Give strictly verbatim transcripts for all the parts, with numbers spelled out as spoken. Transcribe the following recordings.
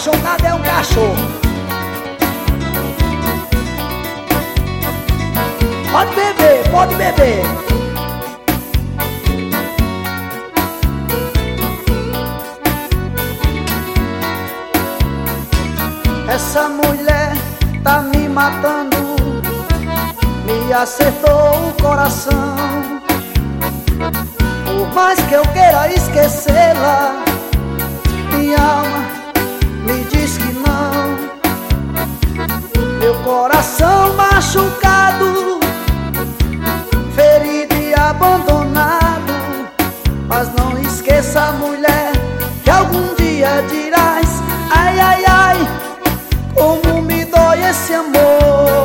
apaixonado é um cachorro. Pode beber, pode beber. Essa mulher tá me matando, me acertou o coração. Por mais que eu queira esquecê-la, minha alma me diz que não. Meu coração machucado, ferido e abandonado. Mas não esqueça, mulher, que algum dia dirás: ai, ai, ai, como me dói esse amor.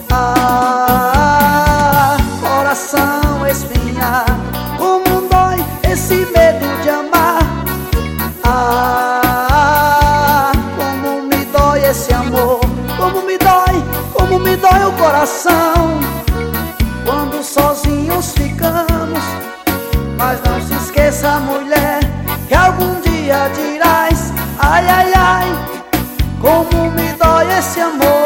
Ah, coração espinhado, como dói esse medo de amar. Ah, como me dói esse amor. Como me dói, como me dói o coração quando sozinhos ficamos. Mas não se esqueça, mulher, que algum dia dirás: ai, ai, ai, como me dói esse amor.